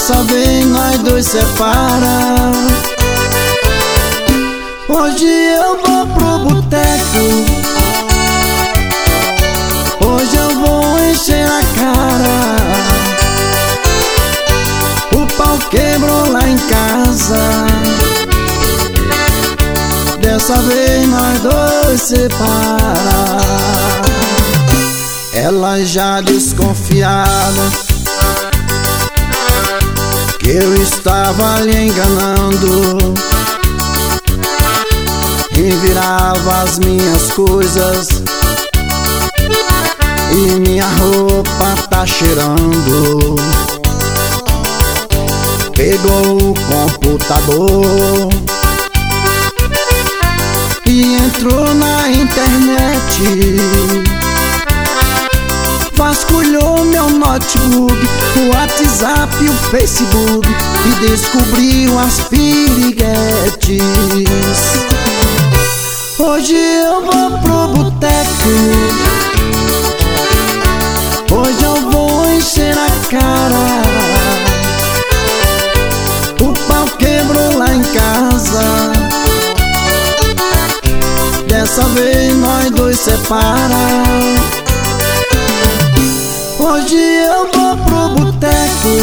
Dessa vez nós dois separa. Hoje eu vou pro boteco, hoje eu vou encher a cara. O pau quebrou lá em casa. Dessa vez nós dois separa. Ela já desconfiada que eu estava lhe enganando, revirava as minhas coisas e minha roupa tá cheirando. Pegou o computador e entrou na internet, vasculhou meu notebook, o WhatsApp e o Facebook e descobriu as piriguetes. Hoje eu vou pro boteco, hoje eu vou encher a cara. O pau quebrou lá em casa. Dessa vez nós dois separa. Hoje eu vou pro boteco,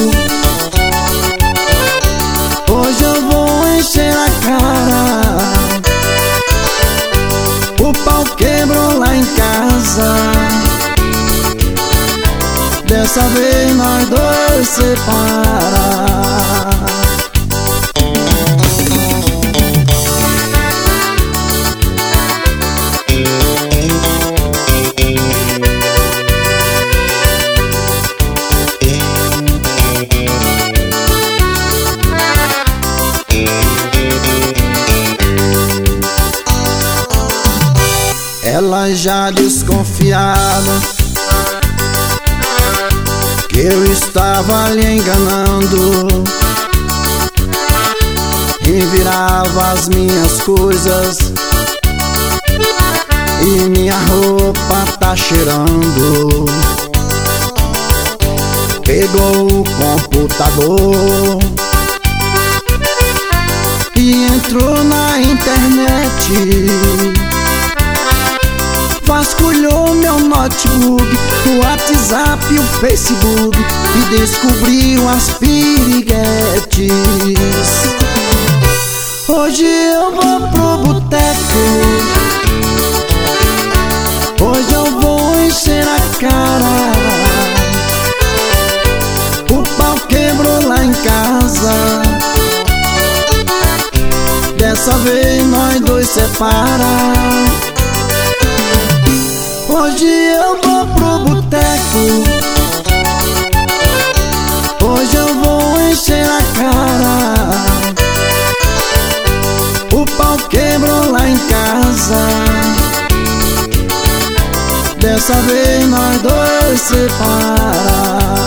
hoje eu vou encher a cara. O pau quebrou lá em casa. Dessa vez nós dois separa. Ela já desconfiada que eu estava lhe enganando, revirava as minhas coisas e minha roupa tá cheirando. Pegou o computador e entrou na internet, vasculhou meu notebook, o WhatsApp e o Facebook e descobriu as piriguetes. Hoje eu vou pro boteco, hoje eu vou encher a cara. O pau quebrou lá em casa. Dessa vez nós dois separa. Hoje eu vou pro boteco, hoje eu vou encher a cara. O pau quebrou lá em casa. Dessa vez nós dois separa.